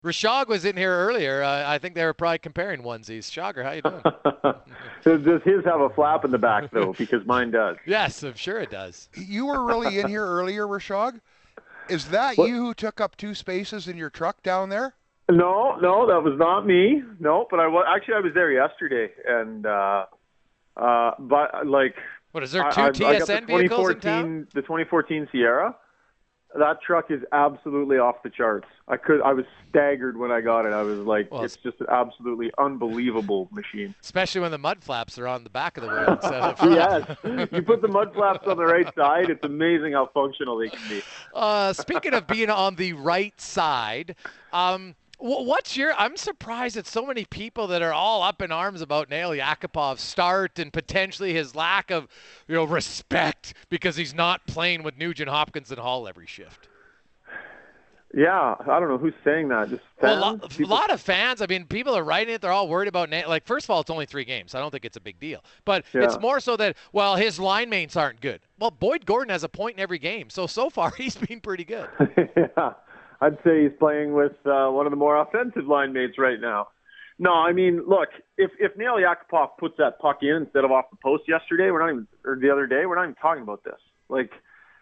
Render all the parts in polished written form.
Rashog was in here earlier. I think they were probably comparing onesies. Shogger, how you doing? Does his have a flap in the back though? Because mine does. Yes, I'm sure it does. You were really in here earlier, Rashog. Is that What? you who took up two spaces in your truck down there? No, no, that was not me. No, but I was there yesterday, and but like What is there I, two I got TSN vehicles in town? the 2014 Sierra. That truck is absolutely off the charts. I was staggered when I got it. I was like, Well, it's just an absolutely unbelievable machine. especially when the mud flaps are on the back of the wheel instead of the Yes, front. you put the mud flaps on the right side. It's amazing how functional they can be. Speaking of being on the right side, what's your? I'm surprised at so many people that are all up in arms about Nail Yakupov's start and potentially his lack of, respect because he's not playing with Nugent Hopkins and Hall every shift. Yeah, I don't know who's saying that. Just Well, fans. a lot of fans. I mean, people are writing it. They're all worried about like. First of all, it's only 3 games. I don't think it's a big deal. But Yeah. it's more so that his line mates aren't good. Well, Boyd Gordon has a point in every game, so far he's been pretty good. Yeah, I'd say he's playing with one of the more offensive line mates right now. No, I mean, look, if Nail Yakupov puts that puck in instead of off the post yesterday, or the other day, we're not even talking about this. Like,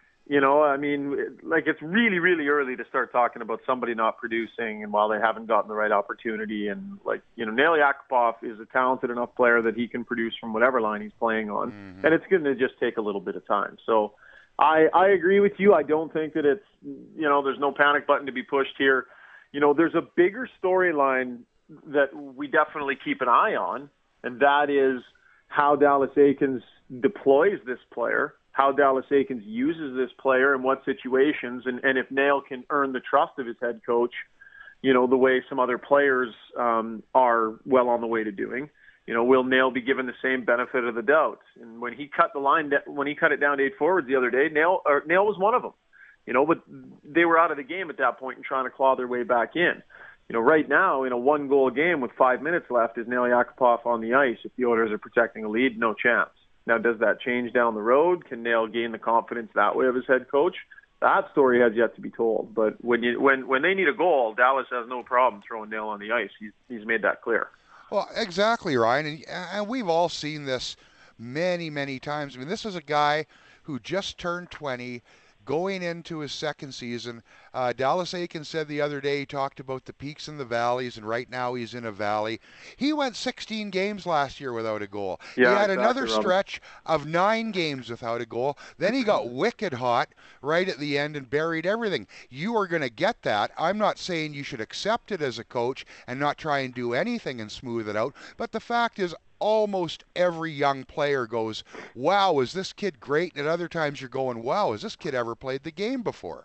I mean, like it's really, really early to start talking about somebody not producing and while they haven't gotten the right opportunity. And like, Nail Yakupov is a talented enough player that he can produce from whatever line he's playing on. Mm-hmm. And it's going to just take a little bit of time. So I agree with you. I don't think that it's, there's no panic button to be pushed here. There's a bigger storyline that we definitely keep an eye on, and that is how Dallas Eakins deploys this player, how Dallas Eakins uses this player in what situations, and if Nail can earn the trust of his head coach, the way some other players are well on the way to doing. Will Nail be given the same benefit of the doubt? And when he cut it down to 8 forwards the other day, Nail was one of them. But they were out of the game at that point and trying to claw their way back in. Right now, in a 1-goal game with 5 minutes left, is Nail Yakupov on the ice? If the Oilers are protecting a lead, no chance. Now, does that change down the road? Can Nail gain the confidence that way of his head coach? That story has yet to be told. But when they need a goal, Dallas has no problem throwing Nail on the ice. He's made that clear. Well, exactly, Ryan. And we've all seen this many, many times. I mean, this is a guy who just turned 20, going into his second season. Dallas Eakins said the other day he talked about the peaks and the valleys, and right now he's in a valley. He went 16 games last year without a goal. Yeah, he had exactly, another Robin. stretch of 9 games without a goal. Then he got wicked hot right at the end and buried everything. You are going to get that. I'm not saying you should accept it as a coach and not try and do anything and smooth it out, but the fact is almost every young player goes, wow, is this kid great? And at other times you're going, wow, has this kid ever played the game before?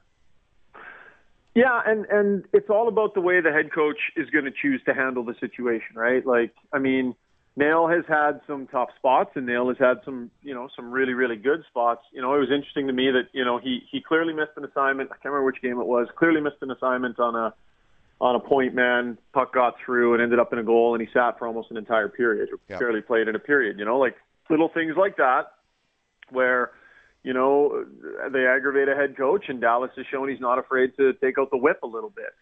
Yeah, and it's all about the way the head coach is going to choose to handle the situation, right? Like, I mean, Nail has had some tough spots, and Nail has had some, some really, really good spots. It was interesting to me that, he clearly missed an assignment. I can't remember which game it was. Clearly missed an assignment on a point man. Puck got through and ended up in a goal, and he sat for almost an entire period, or Yep. barely played in a period. Like little things like that, where they aggravate a head coach, and Dallas has shown he's not afraid to take out the whip a little bit.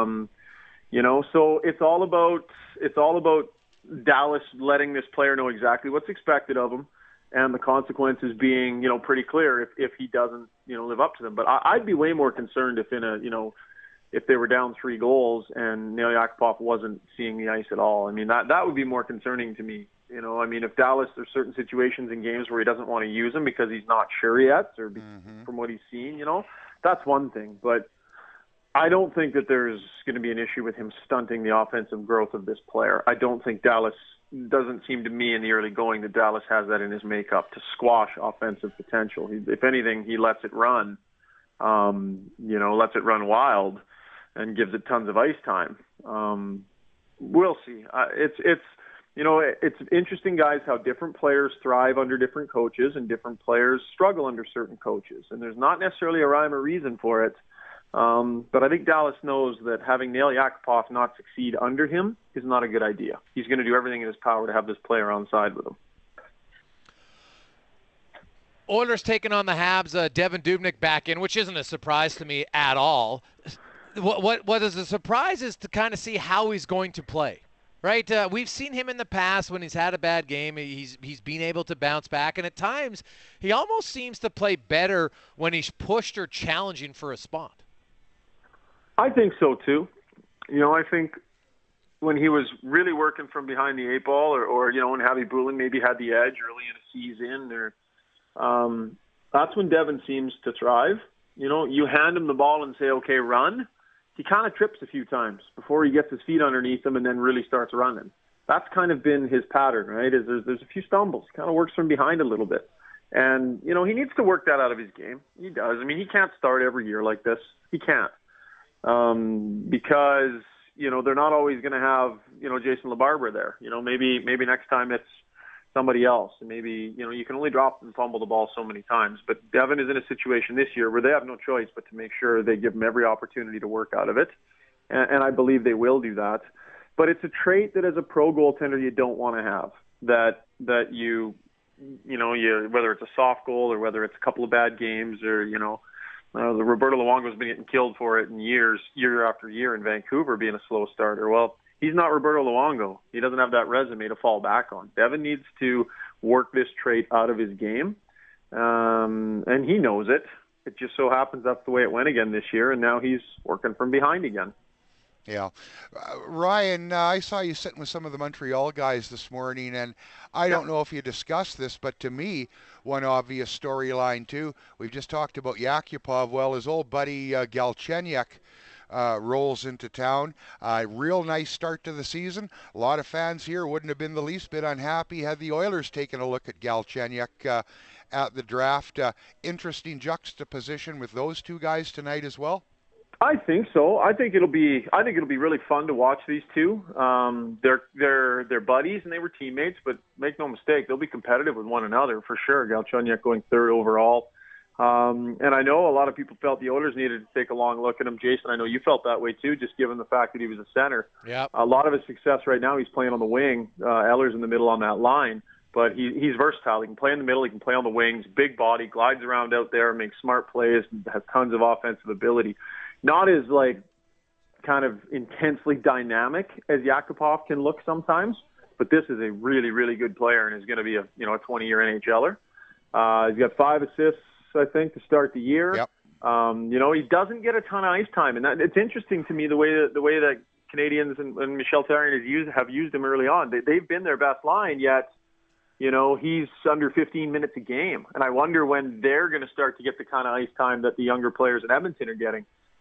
So it's all about Dallas letting this player know exactly what's expected of him, and the consequences being, pretty clear if he doesn't, live up to them. But I'd be way more concerned if they were down 3 goals and Nail Yakupov wasn't seeing the ice at all. I mean, that would be more concerning to me. I mean, if Dallas, there's certain situations in games where he doesn't want to use him because he's not sure yet, or from what he's seen, that's one thing. But I don't think that there's going to be an issue with him stunting the offensive growth of this player. I don't think doesn't seem to me in the early going that Dallas has that in his makeup to squash offensive potential. If anything, he lets it run, lets it run wild and gives it tons of ice time. We'll see. It's interesting, guys, how different players thrive under different coaches and different players struggle under certain coaches. And there's not necessarily a rhyme or reason for it. But I think Dallas knows that having Nail Yakupov not succeed under him is not a good idea. He's going to do everything in his power to have this player on side with him. Oilers taking on the Habs. Devin Dubnyk back in, which isn't a surprise to me at all. what is a surprise is to kind of see how he's going to play. Right, we've seen him in the past when he's had a bad game. He's been able to bounce back, and at times he almost seems to play better when he's pushed or challenging for a spot. I think so too. I think when he was really working from behind the eight ball, or when Javi Bulin maybe had the edge early in a season, that's when Devin seems to thrive. You hand him the ball and say, okay, run. He kind of trips a few times before he gets his feet underneath him and then really starts running. That's kind of been his pattern, right? There's a few stumbles. He kind of works from behind a little bit. And, he needs to work that out of his game. He does. I mean, he can't start every year like this. He can't. Because, they're not always going to have, Jason LaBarbera there. Maybe next time it's somebody else. And maybe, you can only drop and fumble the ball so many times. But Devin is in a situation this year where they have no choice but to make sure they give him every opportunity to work out of it. And I believe they will do that. But it's a trait that as a pro goaltender you don't want to have. That you whether it's a soft goal or whether it's a couple of bad games or, the Roberto Luongo's been getting killed for it in year after year in Vancouver being a slow starter. Well, he's not Roberto Luongo. He doesn't have that resume to fall back on. Devin needs to work this trait out of his game, and he knows it. It just so happens that's the way it went again this year, and now he's working from behind again. Yeah. Ryan, I saw you sitting with some of the Montreal guys this morning, and I don't know if you discussed this, but to me, one obvious storyline too, we've just talked about Yakupov. Well, his old buddy Galchenyuk rolls into town. Real nice start to the season. A lot of fans here wouldn't have been the least bit unhappy had the Oilers taken a look at Galchenyuk at the draft. Interesting juxtaposition with those two guys tonight as well. I think so. I think it'll be really fun to watch these two. They're buddies and they were teammates, but make no mistake, they'll be competitive with one another for sure. Galchenyuk going third overall. And I know a lot of people felt the Oilers needed to take a long look at him. Jason, I know you felt that way too, just given the fact that he was a center. Yep. A lot of his success right now, he's playing on the wing. Eller's in the middle on that line, but he's versatile. He can play in the middle, he can play on the wings, big body, glides around out there, makes smart plays, has tons of offensive ability. Not as kind of intensely dynamic as Yakupov can look sometimes, but this is a really, really good player and is going to be a 20-year NHLer. He's got 5 assists, I think, to start the year. Yep. He doesn't get a ton of ice time, and it's interesting to me the way that Canadians and Michel Therrien have used him early on. They've been their best line, yet he's under 15 minutes a game, and I wonder when they're going to start to get the kind of ice time that the younger players in Edmonton are getting.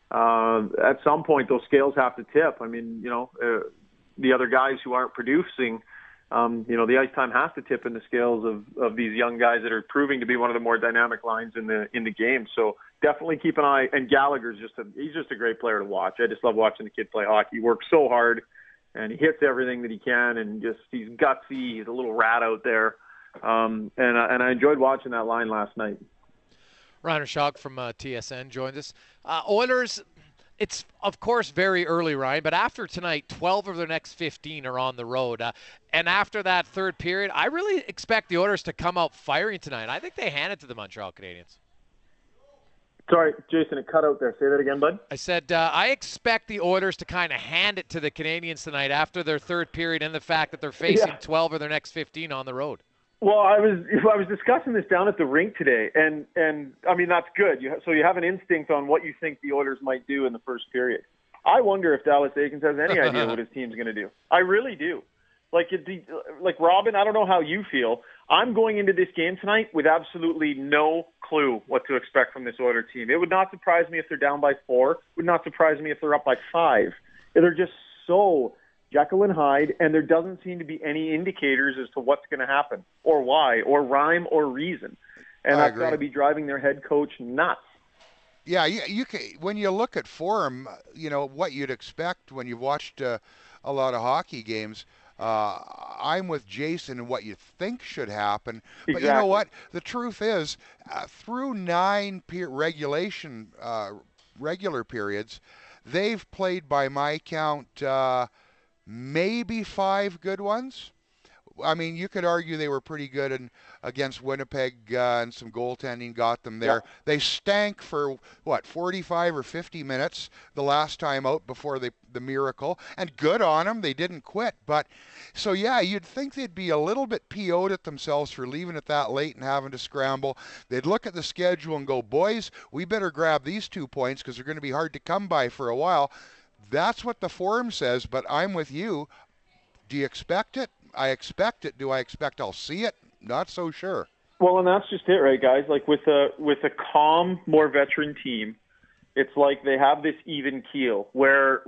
At some point, those scales have to tip. I mean, the other guys who aren't producing, the ice time has to tip in the scales of these young guys that are proving to be one of the more dynamic lines in the game. So definitely keep an eye. And Gallagher's he's just a great player to watch. I just love watching the kid play hockey. He works so hard, and he hits everything that he can, and he's gutsy. He's a little rat out there. And I enjoyed watching that line last night. Rainer Schock from TSN joined us. Oilers, it's, of course, very early, Ryan, but after tonight, 12 of their next 15 are on the road. And after that third period, I really expect the Oilers to come out firing tonight. I think they hand it to the Montreal Canadiens. Sorry, Jason, it cut out there. Say that again, bud. I said I expect the Oilers to kind of hand it to the Canadiens tonight after their third period and the fact that they're facing 12 of their next 15 on the road. Well, I was discussing this down at the rink today, and I mean, that's good. So you have an instinct on what you think the Oilers might do in the first period. I wonder if Dallas Eakins has any idea what his team's going to do. I really do. Like Robin, I don't know how you feel. I'm going into this game tonight with absolutely no clue what to expect from this Oilers team. It would not surprise me if they're down by 4. It would not surprise me if they're up by 5. They're just so Jekyll and Hyde, and there doesn't seem to be any indicators as to what's going to happen or why or rhyme or reason. And that's got to be driving their head coach nuts. Yeah, you can, when you look at form, what you'd expect when you've watched a lot of hockey games. I'm with Jason in what you think should happen. But You know what? The truth is, through 9 regular periods, they've played, by my count, maybe 5 good ones. I mean, you could argue they were pretty good against Winnipeg, and some goaltending got them there. Yeah. They stank for, what, 45 or 50 minutes the last time out before the miracle, and good on them. They didn't quit. But, so yeah, you'd think they'd be a little bit PO'd at themselves for leaving it that late and having to scramble. They'd look at the schedule and go, boys, we better grab these 2 points because they're going to be hard to come by for a while. That's what the form says, but I'm with you. Do you expect it? I expect it. Do I expect I'll see it? Not so sure. Well, and that's just it, right, guys? Like with a calm, more veteran team, it's like they have this even keel where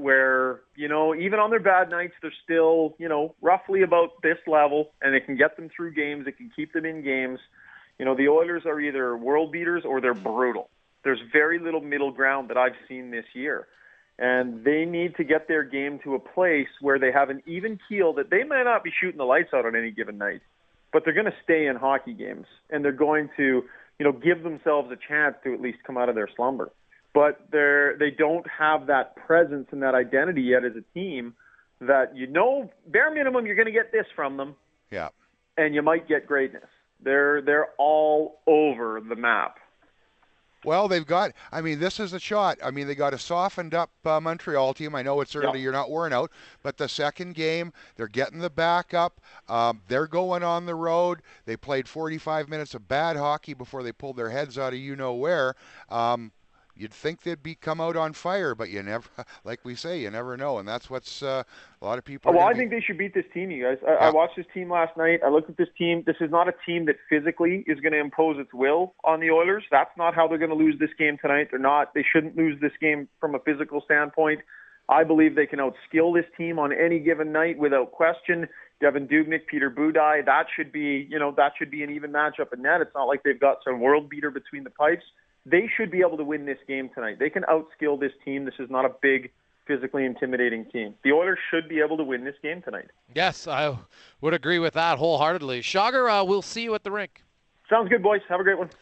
even on their bad nights, they're still roughly about this level, and it can get them through games. It can keep them in games. The Oilers are either world beaters or they're brutal. There's very little middle ground that I've seen this year. And they need to get their game to a place where they have an even keel that they might not be shooting the lights out on any given night, but they're going to stay in hockey games, and they're going to, give themselves a chance to at least come out of their slumber. But they don't have that presence and that identity yet as a team that, bare minimum, you're going to get this from them. Yeah. And you might get greatness. They're all over the map. Well, this is a shot. They got a softened up Montreal team. I know it's early, You're not worn out, but the second game, they're getting the backup. They're going on the road. They played 45 minutes of bad hockey before they pulled their heads out of you-know-where. You'd think they'd come out on fire, but you never, like we say, you never know, and that's what's a lot of people. Well, I think they should beat this team, you guys. I watched this team last night. I looked at this team. This is not a team that physically is going to impose its will on the Oilers. That's not how they're going to lose this game tonight. They shouldn't lose this game from a physical standpoint. I believe they can outskill this team on any given night without question. Devin Dubnyk, Peter Budaj, that should be an even matchup in net. It's not like they've got some world beater between the pipes. They should be able to win this game tonight. They can outskill this team. This is not a big, physically intimidating team. The Oilers should be able to win this game tonight. Yes, I would agree with that wholeheartedly. Shagar, we'll see you at the rink. Sounds good, boys. Have a great one.